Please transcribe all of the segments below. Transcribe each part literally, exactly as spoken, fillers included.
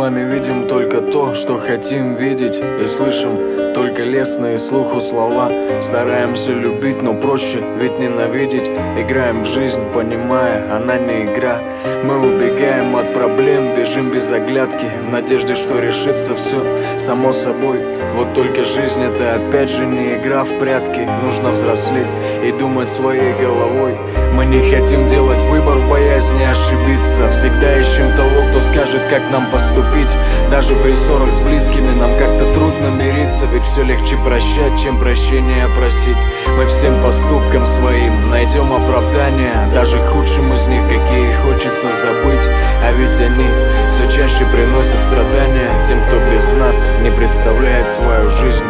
вами видим только то, что хотим видеть, и слышим только лестные слуху слова. Стараемся любить, но проще ведь ненавидеть. Играем в жизнь, понимая, она не игра. Мы убегаем от проблем, бежим без оглядки, в надежде, что решится все само собой. Вот только жизнь — это опять же не игра в прятки. Нужно взрослеть и думать своей головой. Мы не хотим делать выбор в боязни ошибиться. Всегда ищем того, кто скажет, как нам поступить. Даже при ссорах с близкими нам как-то трудно мириться, ведь все легче прощать, чем прощения просить. Мы всем поступкам своим найдем оправдания, даже худшим из них, какие хочется забыть. А ведь они все чаще приносят страдания тем, кто без нас не представляет свою жизнь.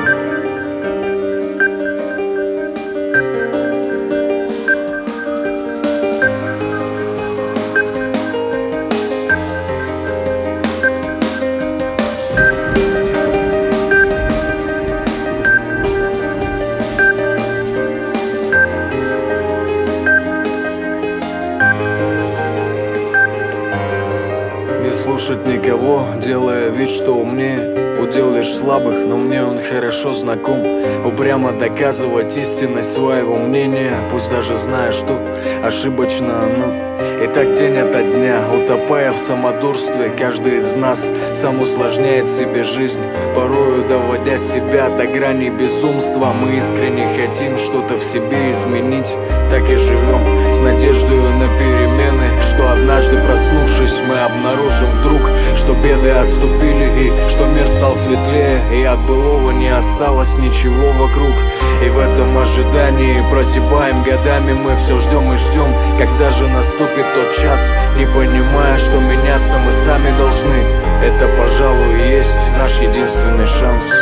Не слушать никого, делая вид, что умнее. Удел лишь слабых, но мне он хорошо знаком. Упрямо доказывать истинность своего мнения, пусть даже зная, что ошибочно оно. И так день ото дня, утопая в самодурстве, каждый из нас сам усложняет себе жизнь, порою доводя себя до грани безумства. Мы искренне хотим что-то в себе изменить, так и живем с надеждой на перемены, что однажды, проснувшись, мы обнаружим вдруг, что беды отступили и что мир стал светлее, и от былого не осталось ничего вокруг. И в этом ожидании прозябаем годами, мы все ждем и ждем, когда же наступит тот час, не понимая, что меняться мы сами должны. Это, пожалуй, и есть наш единственный шанс.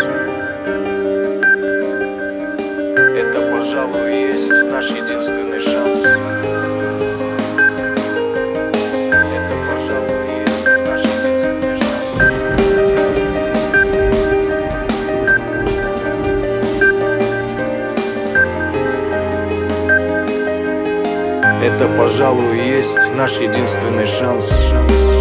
Это, пожалуй, и есть наш единственный шанс. Это, пожалуй, и есть наш единственный шанс. Это, пожалуй, и есть наш единственный шанс.